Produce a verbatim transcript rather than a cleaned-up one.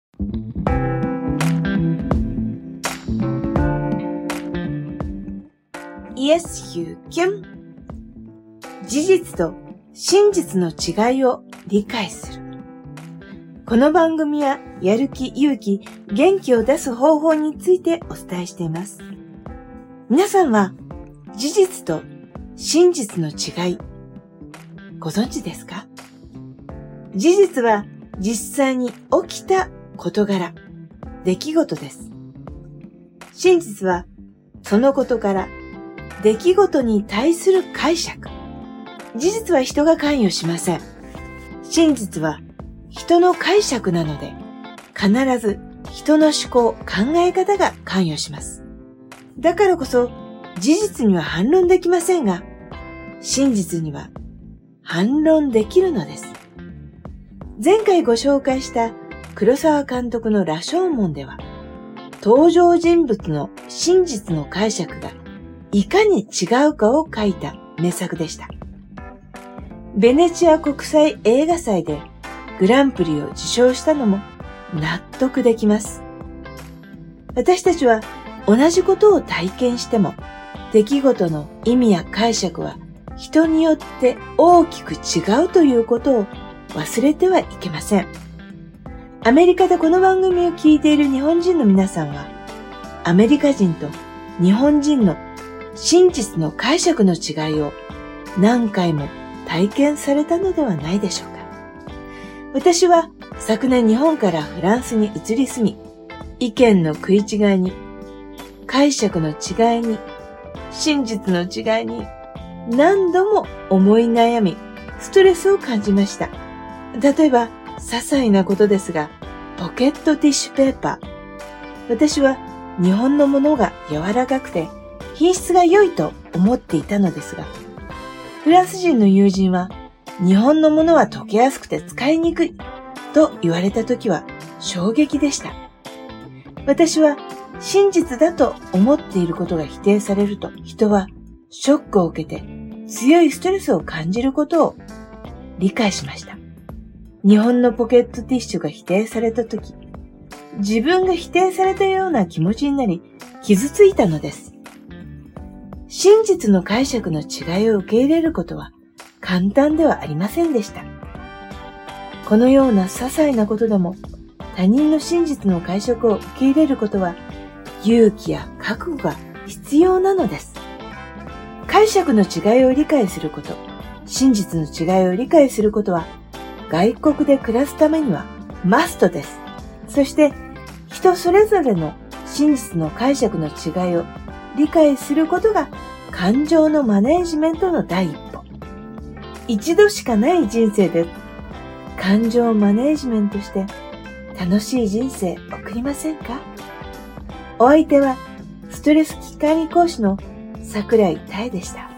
Yes, you can. 事実と真実の違いを理解する。この番組はやる気、勇気、元気を出す方法についてお伝えしています。皆さんは事実と真実の違い、ご存知ですか？事実は実際に起きた事柄、出来事です。真実はその事柄、出来事に対する解釈。事実は人が関与しません。真実は人の解釈なので、必ず人の思考、考え方が関与します。だからこそ、事実には反論できませんが、真実には反論できるのです。前回ご紹介した黒沢監督の羅生門では、登場人物の真実の解釈がいかに違うかを書いた名作でした。ベネチア国際映画祭でグランプリを受賞したのも納得できます。私たちは同じことを体験しても、出来事の意味や解釈は人によって大きく違うということを忘れてはいけません。アメリカでこの番組を聞いている日本人の皆さんは、アメリカ人と日本人の真実の解釈の違いを何回も体験されたのではないでしょうか。私は昨年日本からフランスに移り住み、意見の食い違いに、解釈の違いに、真実の違いに何度も思い悩み、ストレスを感じました。例えば、些細なことですが、ポケットティッシュペーパー。私は日本のものが柔らかくて品質が良いと思っていたのですが、フランス人の友人は日本のものは溶けやすくて使いにくいと言われたときは衝撃でした。私は真実だと思っていることが否定されると、人はショックを受けて強いストレスを感じることを理解しました。日本のポケットティッシュが否定されたとき、自分が否定されたような気持ちになり傷ついたのです。真実の解釈の違いを受け入れることは簡単ではありませんでした。このような些細なことでも他人の真実の解釈を受け入れることは勇気や覚悟が必要なのです。解釈の違いを理解すること、真実の違いを理解することは外国で暮らすためにはマストです。そして人それぞれの真実の解釈の違いを理解することが感情のマネージメントの第一歩。一度しかない人生で感情をマネージメントして楽しい人生送りませんか？お相手はストレス危機管理講師の桜井妙でした。